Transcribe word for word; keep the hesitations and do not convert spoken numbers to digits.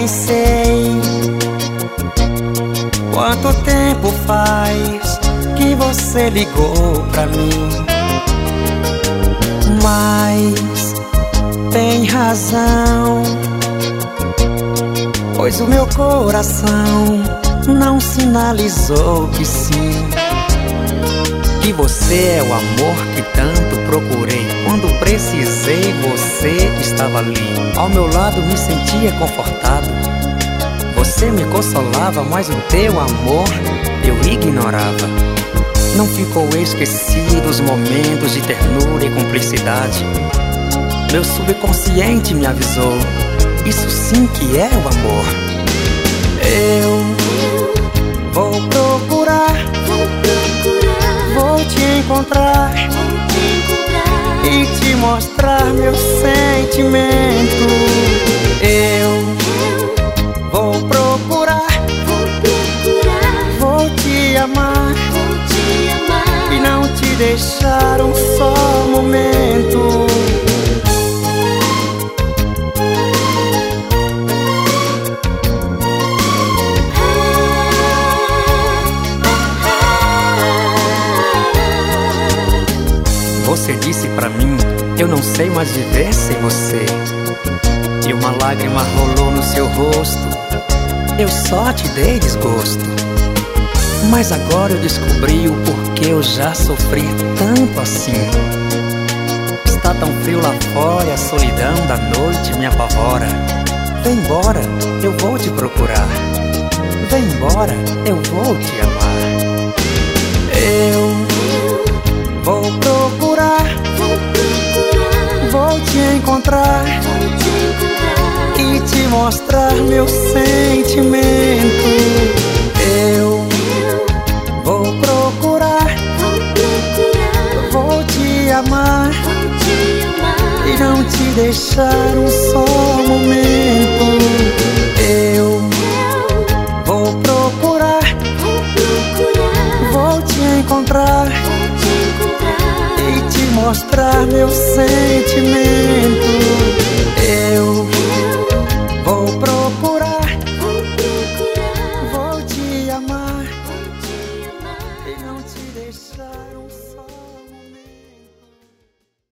sei quanto tempo faz que você ligou pra mim, mas tem razão, pois o meu coração não sinalizou que sim, que você é o amor que tanto procurei. Quando precisei, você estava ali, ao meu lado me sentia confortado. Você me consolava, mas o teu amor eu ignorava. Não ficou esquecido os momentos de ternura e cumplicidade. Meu subconsciente me avisou, isso sim que é o amor. Eu vou procurar, vou te encontrar e te mostrar meu sentimento. Eu vou procurar, vou te amar e não te deixar um só momento. Você disse pra mim, eu não sei mais viver sem você. E uma lágrima rolou no seu rosto, eu só te dei desgosto. Mas agora eu descobri o porquê eu já sofri tanto assim. Está tão frio lá fora e a solidão da noite me apavora. Vem embora, eu vou te procurar. Vem embora, eu vou te amar. Eu vou procurar, vou te encontrar e te mostrar meu sentimento. Eu vou procurar, vou te amar e não te deixar um só momento. Eu vou procurar, vou te encontrar e te mostrar meu sentimento. Eu vou procurar, vou te amar e não te deixar um só